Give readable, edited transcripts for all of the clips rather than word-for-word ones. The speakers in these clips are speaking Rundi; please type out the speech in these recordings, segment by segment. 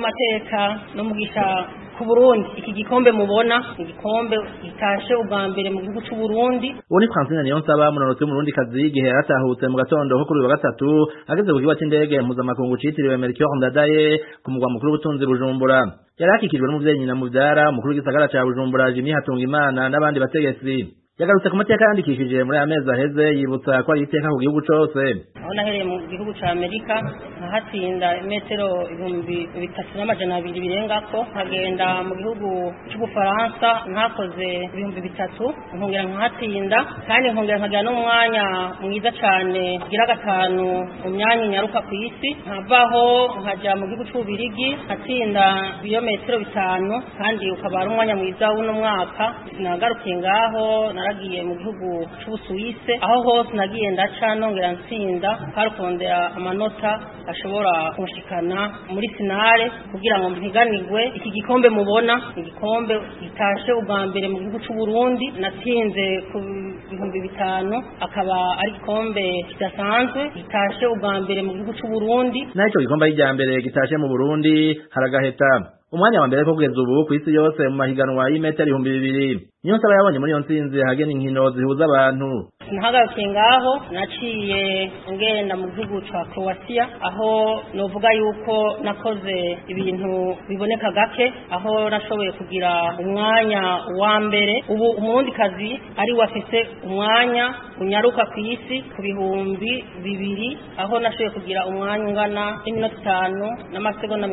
n'amateka n'umugisha ku Burundi. Iki gikombe mubona igikombe gitashe ubwa mbere mu gihugu cy'u Burundi. Uri Francine Niyonsaba munonotse mu Burundi kazi igihe yaratahutse mu gatondo ho kuri wa gatatu ageze ku kibuga cy'indege mpuzamakungu citiriwe Melchior Ndadaye ku mugwa mukuru w'ubutunzi Bujumbura. Yarakikijwe n'umuvyeyi nyina muvyara umukuru w'igisagara ca Bujumbura Jimmy Hatungimana n'abandi bategetsi. Yagarutse ku mateka yandikishije muri amezi aheze yibutsa ko ari iteka ku gihugu cose. Aho nahereye mu gihugu ca Amerika nkahatsinda metero 3,200 birengako, nkagenda mu gihugu cy'Ubufaransa nkakoze 3,000 nkongera nkahatsinda kandi nkongera nkagira n'umwanya mwiza cane gira gatanu mu myanya nyaruka ku isi, nkavaho nkaja mu gihugu cy'Ubirigi nkatsinda birometero 5 kandi ukaba ari umwanya mwiza w'uno mwaka. Sinagarukiye ngaho naragiye mu gihugu cy'Ubusuwise, aho hose nagiye ndaca nongera ntsinda karukondera amanota ashobora kunshikana muri finale kugira ngo mpiganirwe iki gikombe mubona. Igikombe gitashe ubwa mbere mu gihugu cy'u Burundi, natsinze ku 5,000, akaba ari igikombe kidasanzwe gitashe ubwa mbere mu gihugu cy'u Burundi. Naco gikombe y'ijya mbere gitashe mu Burundi haragaheta umwanya wa mbere ko kugeza ubu ku isi yose mu mahiganwa y'imetero 2,000. Niyonsaba yabonye muri iyo ntsinzi hagena inkino zihuza abantu. Nahagarukiye ngaho naciye ngenda mu gihugu ca Croatia, aho novuga yuko nakoze ibintu biboneka gake, aho nashoboye kugira umwanya wa mbere. Ubu umurundi kazi ari wafise umwanya unyaruka ku isi ku 2,000, aho nashoboye kugira umwanya ungana n'iminota 5 n'amasegonda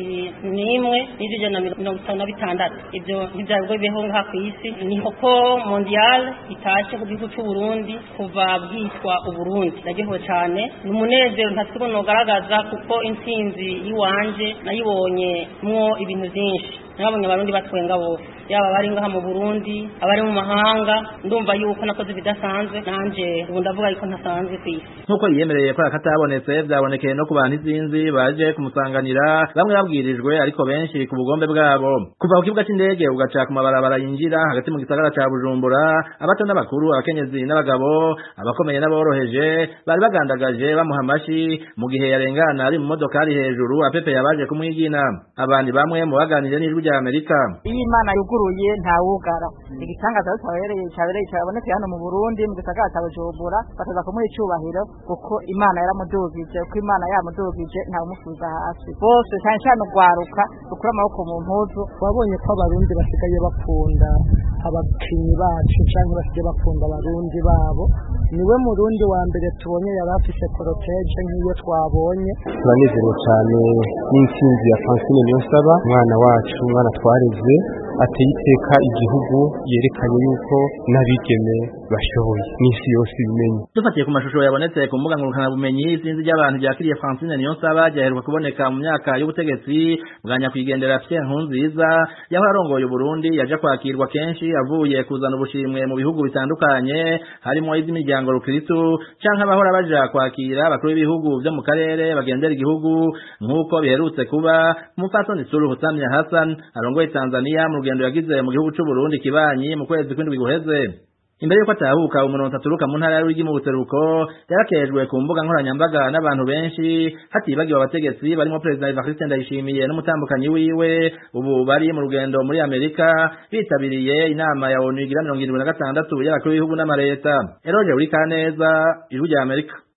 21 n'ijana 56. Ivyo ntivyarwo bibeho ngaha ku isi. Niho ko mondial itashe ku gihugu cy'u Burundi kuva bwitwa Uburundi. Nagihowe cyane n'umunezero ntasiko nogaragaza kuko intsinzi yiwanje nayibonye mwo ibintu byinshi. Nabonye abarundi batwenga bose, yaba bari ngaha mu Burundi abari mu mahanga. Ndumva yuko nakoze bidasanzwe, nanje ubu ndavuga yuko ntasanzwe ku isi. Nkuko yiyemereye ko akatabonetse byabonekeye no ku bantu izinzi baje kumusanganira, bamwe babwirijwe ariko benshi ku bugombe bwabo. Kuva ku kibuga cy'indege ugaca ku mabarabara yinjira hagati mu gisagara ca Bujumbura, abato n'abakuru, abakenyezi n'abagabo, abakomeye n'aboroheje bari bagandagaje bamuha amashi mu gihe yarengana ari mu modoka ari hejuru apepe yabaje kumwigina. Abandi bamwe mu baganije n'ijwi rya Amerika. Iyi Imana yuguruye ntawugara. Igitangaza cyabereye cyabonetse hano mu Burundi mu gisagara cya Bujumbura, bataza kumuha icubahiro kuko Imana yaramudugije, ko Imana yamudugije nta umufuza hasi. Bose cyane ugwaruka ukura amaboko mu mpuzu. Wabonye ko abarundi basigaye bakunda abakinyi bacu cyangwa basigaye bakunda abarundi babo. Niwe murundi wa mbere tubonye yarafise protege nk'iyo twabonye. Turanezerewe cyane n'intsinzi ya Francine Niyonsaba, umwana wacu, umwana twareze ateye iteka igihugu, yerekanye yuko n'abigeme bashoboye n'isi yose ibimenye. Dufatiye ku mashusho yabonetse ku mbuga ngurukanabumenyi, isinzi ry'abantu ryakiriye Francine Niyonsaba ryaheruka kuboneka mu myaka y'ubutegetsi bwa nyakwigendera Pierre Nkurunziza, yaho arongoye Burundi. Yaje kwakirwa kenshi avuye kuzana ubushimwe mu bihugu bitandukanye, harimo iz'imiryango rukristo canke abahora baja kwakira abakuru b'ibihugu byo mu karere bagendera igihugu, nk'uko biherutse kuba umupfasoni Suluhu Samia Hassan arongoye Tanzania mu rugendo yagize mu gihugu cy'u Burundi kibanyi mu kwezi kw'indwi guheze. Imbere yuko atahuka umuntu aturuka mu ntara y'Uruyigi mu buseruko yarakejwe ku mbuga nkoranyambaga n'abantu benshi, hatibagiwe abategetsi barimo President Evariste Ndayishimiye n'umutambukanyi wiwe, ubu bari mu rugendo muri Amerika bitabiriye inama ya ONU igira 76 y'abakuru b'ibihugu n'amareta. Eroje uri Kaneza, Ijwi rya Amerika.